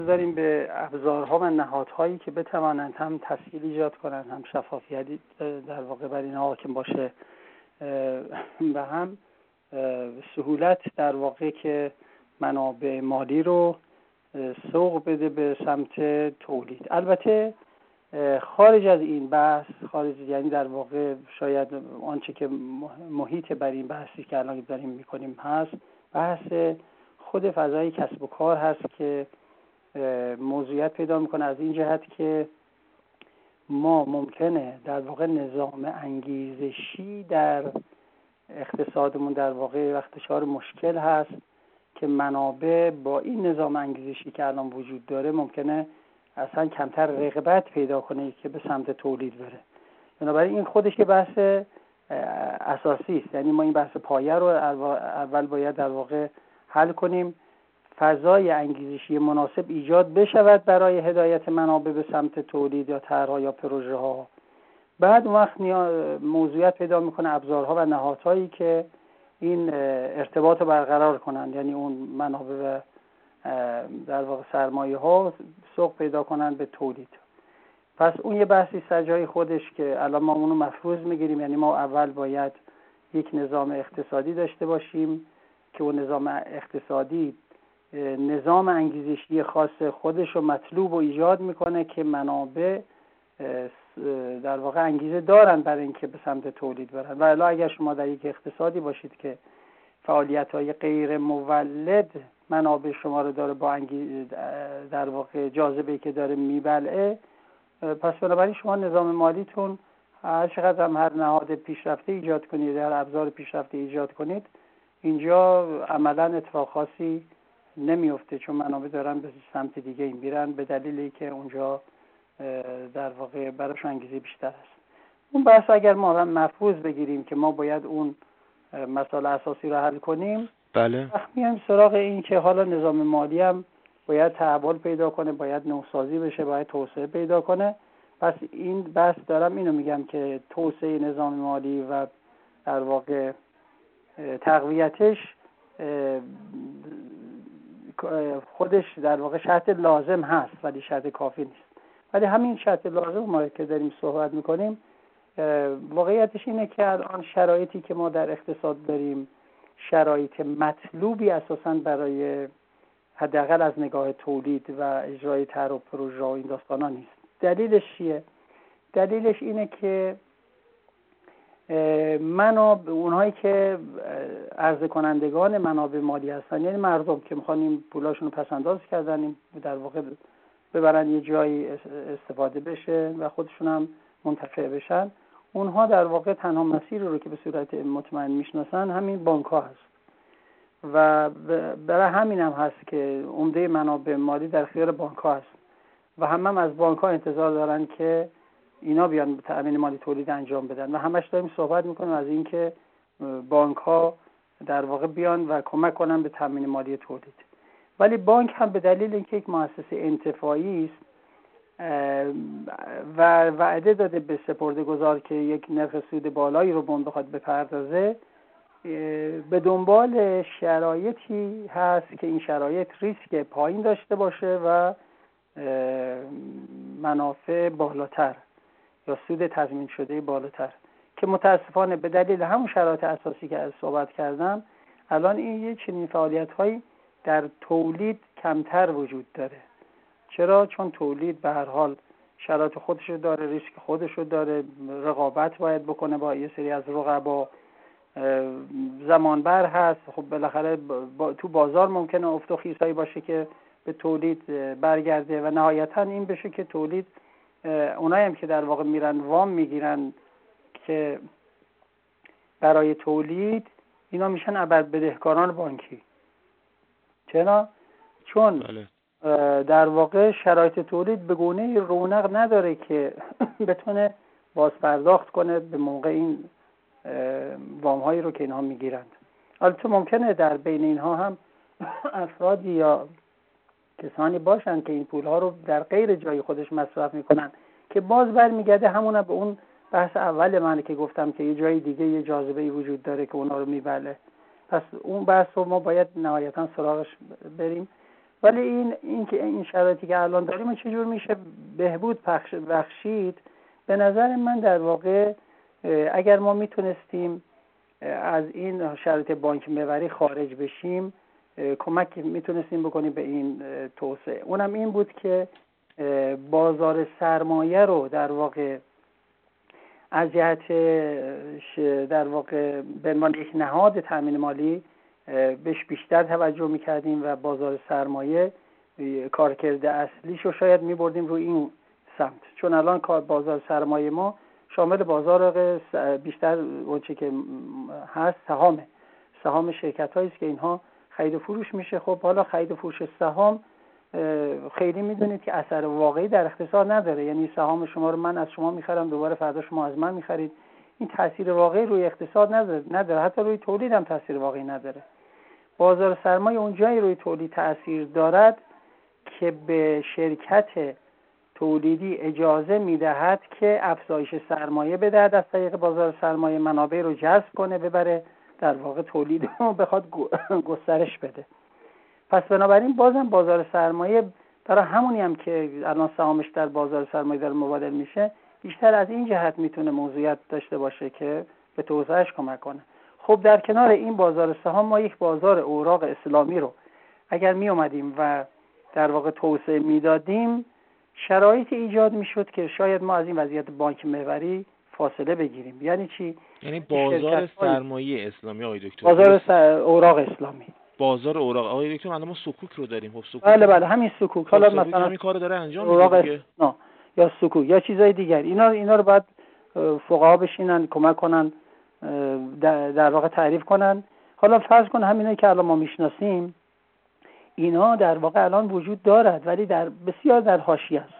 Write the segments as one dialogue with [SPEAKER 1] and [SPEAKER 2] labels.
[SPEAKER 1] داریم به ابزارها و نهادهایی که بتوانند هم تسهیل ایجاد کنند، هم شفافیت در واقع بر اینها حاکم باشه و هم سهولت در واقع که منابع مالی رو سوق بده به سمت تولید. البته خارج از این بحث، یعنی در واقع شاید آنچه که محیط بر این بحثی که الان داریم میکنیم هست، بحث خود فضای کسب و کار هست که موضوعیت پیدا میکنه از این جهت که ما ممکنه در واقع نظام انگیزشی در اقتصادمون در واقع وقت دچار مشکل هست که منابع با این نظام انگیزشی که الان وجود داره ممکنه اصلا کمتر رغبت پیدا کنه که به سمت تولید بره. بنابراین این خودش که بحث اساسی است، یعنی ما این بحث پایه رو اول باید در واقع حل کنیم، فضای انگیزشی مناسب ایجاد بشود برای هدایت منابع به سمت تولید یا طرح‌ها یا پروژه ها. بعد اون وقت موضوعیت پیدا میکنه ابزارها و نهادهایی که این ارتباط رو برقرار کنند، یعنی اون منابع و در واقع سرمایه ها سوق پیدا کنند به تولید. پس اون یه بحثی سجای خودش که الان ما اونو مفروض میگیریم، یعنی ما اول باید یک نظام اقتصادی داشته باشیم که اون نظام اقتصادی نظام انگیزشی خاص خودش رو مطلوب و ایجاد میکنه که منابع در واقع انگیزه دارن برای اینکه به سمت تولید برن. و الا اگر شما در یک اقتصادی باشید که فعالیت‌های غیر مولد منابع شما رو داره با در واقع جاذبه‌ای که داره میبلعه، پس بنابراین شما نظام مالیتون هر چقدر هم هر نهاد پیشرفته ایجاد کنید، هر ابزار پیشرفته ایجاد کنید، اینجا عملاً اتفاق خاصی نمیفته، چون منابع دارن به سمت دیگه این میرن به دلیلی که اونجا در واقع براش انگیزه بیشتر است. اون بحث اگر ما هم مفروض بگیریم که ما باید اون مسائل اساسی رو حل کنیم،
[SPEAKER 2] بله،
[SPEAKER 1] میایم سراغ این که حالا نظام مالی هم باید تحول پیدا کنه، باید نوسازی بشه، باید توسعه پیدا کنه. پس این بحث دارم اینو میگم که توسعه نظام مالی و در واقع تقویتش خودش در واقع شرط لازم هست ولی شرط کافی نیست. ولی همین شرط لازم ما که داریم صحبت میکنیم، واقعیتش اینه که الان شرایطی که ما در اقتصاد داریم شرایط مطلوبی اساساً برای حداقل از نگاه تولید و اجرای طرح و پروژه و این داستانا نیست. دلیلش چیه؟ دلیلش اینه که اونهایی که عرضه کنندگان منابع مالی هستن، یعنی مردم که میخوان این پولاشون رو پسنداز کردن، این در واقع ببرن یه جایی استفاده بشه و خودشون هم منتفع بشن، اونها در واقع تنها مسیر رو که به صورت مطمئن میشناسن همین بانک ها هست و برای همین هم هست که عمده منابع مالی در اختیار بانک ها هست و هم از بانک ها انتظار دارن که اینا بیان تأمین مالی تولید انجام بدن و همش داریم صحبت میکنیم از این که بانک ها در واقع بیان و کمک کنن به تأمین مالی تولید. ولی بانک هم به دلیل اینکه یک مؤسسه انتفاعی است و وعده داده به سپرده‌گذار که یک نرخ سود بالایی رو بخواد بپردازه، به دنبال شرایطی هست که این شرایط ریسک پایین داشته باشه و منافع بالاتر یا سود تضمین شده بالاتر، که متاسفانه به دلیل همون شرایط اساسی که از صحبت کردم الان این یه چنین فعالیت‌هایی در تولید کمتر وجود داره. چرا؟ چون تولید به هر حال شرایط خودشو داره، ریسک خودشو داره، رقابت باید بکنه با یه سری از رقبا، زمان بر هست. خب بالاخره تو بازار ممکنه افت و خیزایی باشه که به تولید برگرده و نهایتا این بشه که تولید، اونایی هم که در واقع میرن وام میگیرن که برای تولید، اینا میشن ابد بدهکاران بانکی. چرا؟ چون در واقع شرایط تولید به گونه رونق نداره که بتونه باز پرداخت کنه به موقع این وام هایی رو که اینها میگیرند. البته ممکنه در بین اینها هم افرادی یا کسانی باشن که این پول ها رو در غیر جای خودش مصرف میکنن که باز برمیگرده همون به اون بحث اول من که گفتم که یه جای دیگه یه جاذبه‌ای وجود داره که اونا رو میبله. پس اون بحث رو ما باید نهایتا سراغش بریم ولی این شرایطی که الان داریم چجور میشه بهبود بخشید؟ به نظر من در واقع اگر ما میتونستیم از این شرایط بانک محوری خارج بشیم، کمک میتونستیم بکنیم به این توسعه. اونم این بود که بازار سرمایه رو در واقع از جهت در واقع به عنوان یک نهاد تامین مالی بهش بیشتر توجه میکردیم و بازار سرمایه کارکرد اصلیش رو شاید میبردیم روی این سمت. چون الان بازار سرمایه ما شامل بازار بیشتر اونچه که هست سهام شرکت هایی است که اینها خرید و فروش میشه. خب حالا خرید و فروش سهام خیلی میدونید که اثر واقعی در اقتصاد نداره، یعنی سهام شما رو من از شما میخرم، دوباره فردا شما از من میخرید، این تاثیر واقعی روی اقتصاد نداره، حتی روی تولید هم تاثیر واقعی نداره. بازار سرمایه اونجایی روی تولید تاثیر دارد که به شرکت تولیدی اجازه میدهد که افزایش سرمایه بدهد، از طریق بازار سرمایه منابع رو جذب کنه، ببره در واقع تولید رو بخواد گسترش بده. پس بنابراین بازم بازار سرمایه برای همونی هم که الان سهامش در بازار سرمایه داره مبادل میشه، بیشتر از این جهت میتونه موضوعیت داشته باشه که به توسعهش کمک کنه. خب در کنار این بازار سهام ما یک بازار اوراق اسلامی رو اگر می اومدیم و در واقع توسعه میدادیم، شرایط ایجاد میشد که شاید ما از این وضعیت بانک محوری فاصله بگیریم. یعنی چی؟
[SPEAKER 2] یعنی بازار سرمایه اسلامی آقای دکتر،
[SPEAKER 1] بازار اوراق اسلامی،
[SPEAKER 2] بازار اوراق. آقای دکتر الان ما سکوک رو داریم. خب سکوک،
[SPEAKER 1] بله همین سکوک، حالا مثلا
[SPEAKER 2] همین کارو داره انجام
[SPEAKER 1] میده نه یا سکوک یا چیزای دیگر، اینا رو باید فقها بشینن کمک کنن در واقع تعریف کنن. حالا فرض کن همینایی که الان ما میشناسیم اینا در واقع الان وجود دارد، ولی بسیار در حاشیه است.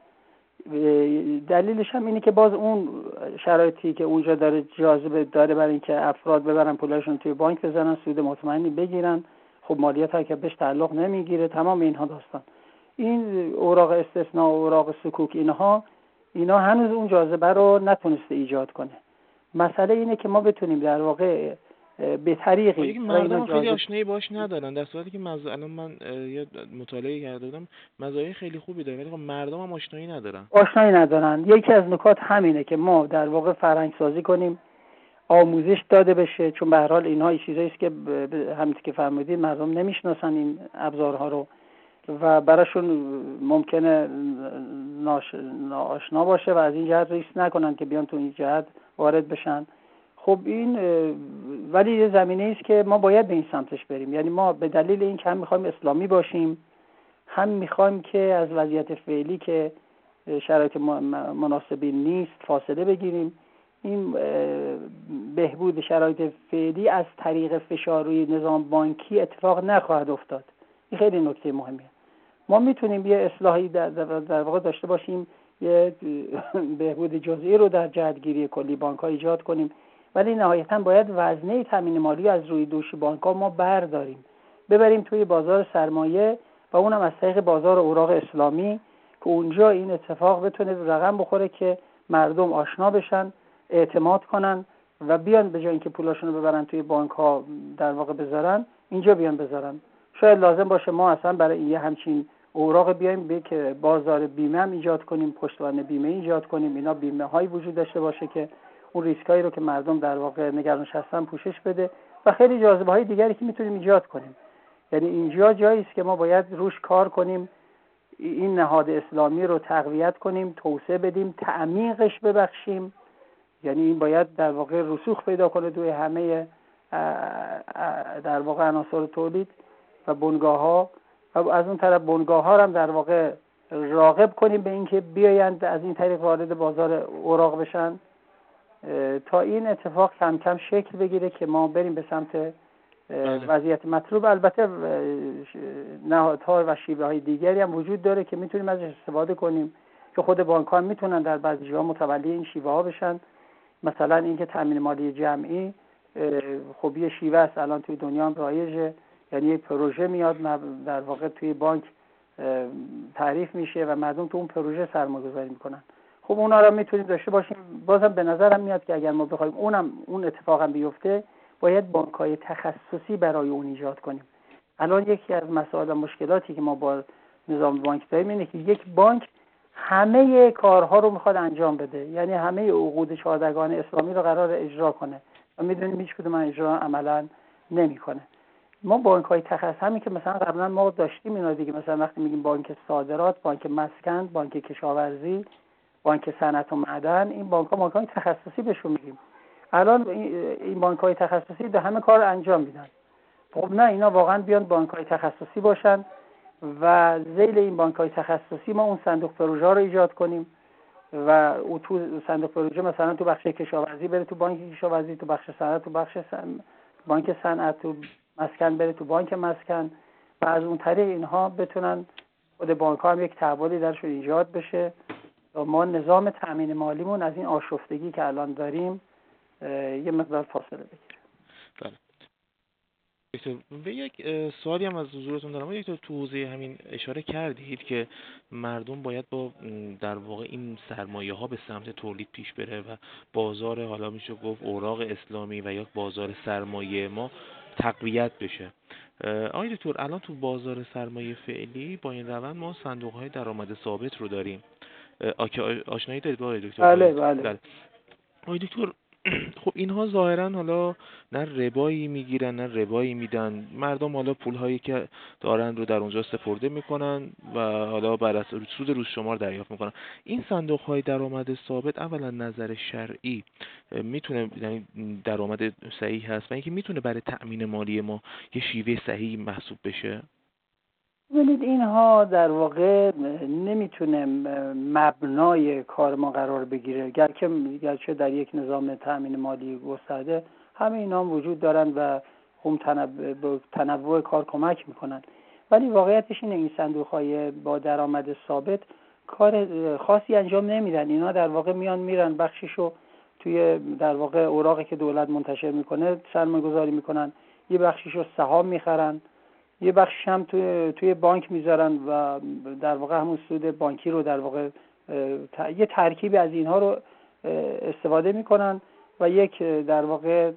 [SPEAKER 1] دلیلش هم اینه که باز اون شرایطی که اونجا داره جاذبه داره برای اینکه افراد ببرن پولاشون توی بانک بزنن، سود مطمئنی بگیرن، خب مالیات هم که بهش تعلق نمیگیره، تمام اینها داستان. این اوراق استثناء و اوراق سکوک اینا هنوز اون جاذبه رو نتونسته ایجاد کنه. مسئله اینه که ما بتونیم در واقع به طریقی
[SPEAKER 2] مردم خیلی آشنایی باش ندارن، در صورتی که الان من یه مطالعه کرده بودم مزایای خیلی خوبی داره، ولی خب مردم هم آشنایی ندارن. یکی از نکات همینه که ما در واقع فرهنگ سازی کنیم، آموزش داده بشه، چون به هر حال اینها چیزایی است که همونطور که فرمودید مردم نمیشناسن این ابزارها رو و براشون ممکنه ناآشنا باشه و از این جهت ریسک نکنن که بیان تو این جهت وارد بشن. خب این ولی یه زمینه است که ما باید به این سمتش بریم. یعنی ما به دلیل این که هم میخوایم اسلامی باشیم، هم میخوایم که از وضعیت فعلی که شرایط مناسبی نیست فاصله بگیریم. این بهبود شرایط فعلی از طریق فشار روی نظام بانکی اتفاق نخواهد افتاد. این خیلی نکته مهمیه. ما میتونیم یه اصلاحی در واقع داشته باشیم، یه بهبود جزئی رو در جهتگیری کلی بانک‌ها ایجاد کنیم، ولی نهایتاً باید وزنه تامین مالی از روی دوش بانک‌ها ما برداریم، ببریم توی بازار سرمایه و اونم از طریق بازار اوراق اسلامی که اونجا این اتفاق بتونه رقم بخوره که مردم آشنا بشن، اعتماد کنن و بیان به جای اینکه پولاشون رو ببرن توی بانک‌ها در واقع بذارن، اینجا بیان بذارن. شاید لازم باشه ما اصلا برای یه همچین اوراق بیایم به که بازار بیمه هم ایجاد کنیم، پشتوانه بیمه ایجاد کنیم، اینا بیمه هایی وجود داشته باشه که اون ریسکایی رو که مردم در واقع نگرانش هستن پوشش بده و خیلی جاذبه های دیگری که میتونیم ایجاد کنیم. یعنی اینجا جایی است که ما باید روش کار کنیم، این نهاد اسلامی رو تقویت کنیم، توسعه بدیم، تعمیقش ببخشیم. یعنی این باید در واقع رسوخ پیدا کنه توی همه در واقع عناصر تولید و بنگاه‌ها، و از اون طرف بنگاه‌ها هم در واقع راغب کنیم به اینکه بیایند از این طریق وارد بازار اوراق بشن تا این اتفاق کم کم شکل بگیره که ما بریم به سمت وضعیت مطلوب. البته نهادها و شیوه‌های دیگری هم وجود داره که میتونیم ازش استفاده کنیم که خود بانک‌ها هم میتونن در بعضی جاها متولی این شیوه‌ها بشن. مثلا اینکه تامین مالی جمعی خب یه شیوه است، الان توی دنیا هم رایجه. یعنی یک پروژه میاد در واقع توی بانک تعریف میشه و مردم تو اون پروژه سرمایه‌گذاری میکنن. خب اونا رو میتونیم داشته باشیم. بازم به نظرم میاد که اگر ما بخوایم اون اتفاق هم بیفته، باید بانک‌های تخصصی برای اون ایجاد کنیم.
[SPEAKER 1] الان یکی از مسائل مشکلاتی که ما با نظام بانک داریم اینه که یک بانک همه کارها رو میخواد انجام بده، یعنی همه عقود چهاردگان اسلامی رو قرار اجرا کنه و میدونیم هیچ کدوم اجرا عملا نمیکنه. ما بانک‌های تخصصی همین که مثلا قبلا ما داشتیم اینا دیگه، مثلا وقتی میگیم بانک صادرات، بانک مسکن، بانک کشاورزی، بانک صنعت و معدن، این بانک‌های تخصصی بهشون میگیم. الان این بانک‌های تخصصی به همه کار انجام میدن. خب نه، اینا واقعا بیان بانک‌های تخصصی باشن و ذیل این بانک‌های تخصصی ما اون صندوق پروژه رو ایجاد کنیم و او تو صندوق پروژه مثلا تو بخش کشاورزی بره تو بانک کشاورزی، تو بخش صنعت تو بخش بانک صنعت، تو مسکن بره تو بانک مسکن و از اون طریق اینها بتونن خود بانک‌ها هم یک تحولی درشون ایجاد بشه و ما نظام تأمین مالیمون از این آشفتگی که الان داریم یه مقدار فاصله بگیره.
[SPEAKER 3] بله. به یک سوالی هم از حضورتون دارم. یک تو حوزه همین اشاره کردید که مردم باید با در واقع این سرمایه ها به سمت تولید پیش بره و بازار، حالا میشه گفت اوراق اسلامی و یا بازار سرمایه ما تقویت بشه. آقای دکتر، الان تو بازار سرمایه فعلی با این روند ما صندوق های درآمد ثابت رو داریم. آشنایی دارید با آقای دکتر؟
[SPEAKER 1] بله.
[SPEAKER 3] آقای دکتر، خب اینها ظاهرا حالا نه ربایی میگیرن نه ربایی میدن، مردم حالا پولهایی که دارن رو در اونجا سپرده میکنن و حالا بر اساس سود روز شمار دریافت میکنن. این صندوق های درآمد ثابت اولا نظر شرعی میتونه، یعنی درآمد صحیح هست و اینکه میتونه برای تأمین مالی ما یه شیوه صحیح محسوب بشه؟
[SPEAKER 1] ببینید اینها در واقع نمیتونه مبنای کار ما قرار بگیره، گرچه در یک نظام تأمین مالی گسترده همه اینا هم وجود دارن و هم تنوع کار کمک میکنن، ولی واقعیتش اینه این صندوق‌های با درآمد ثابت کار خاصی انجام نمیدن. اینا در واقع میرن بخشیشو توی در واقع اوراقی که دولت منتشر میکنه سرمایه‌گذاری میکنن، یه بخشیشو سهام میخرن، یه بخش هم توی بانک میذارن و در واقع همون سود بانکی رو در واقع یه ترکیبی از اینها رو استفاده میکنن و یک در واقع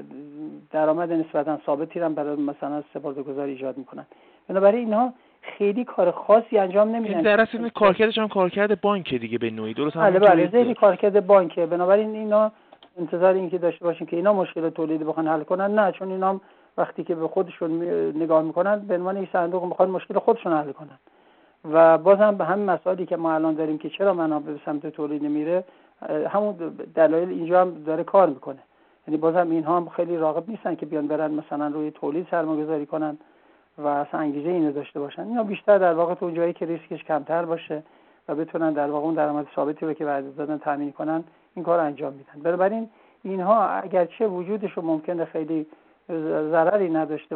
[SPEAKER 1] درآمد نسبتا ثابتی رو برای مثلا سپرده‌گذاری ایجاد میکنن. بنابراین اینها خیلی کار خاصی انجام نمیدن.
[SPEAKER 3] در اصل کارکردش هم کارکرد بانک دیگه به نوعی، درست؟
[SPEAKER 1] بله خیلی کارکرد بانکه. بنابراین اینا انتظار این که داشته باشیم که اینا مشکل تولید بخوان حل کنن، نه، چون اینا وقتی که به خودشون نگاه میکنن به عنوان یک صندوق میخوان مشکل خودشون حل کنن و بازم به همین مسائلی که ما الان داریم که چرا منابع به سمت تولید نمیره، همون دلایل اینجا هم داره کار میکنه. یعنی بازم اینها هم خیلی راغب نیستن که بیان برن مثلا روی تولید سرمایه‌گذاری کنن و اصلا انگیزه اینو داشته باشن. اینا بیشتر در واقع تو جایی که ریسکش کمتر باشه و بتونن در واقع اون درآمد ثابتی رو که بعد دادن تامین کنن این کار انجام میدن. بنابراین اینها اگرچه وجودش ممکنه خیلی ضرری نداشته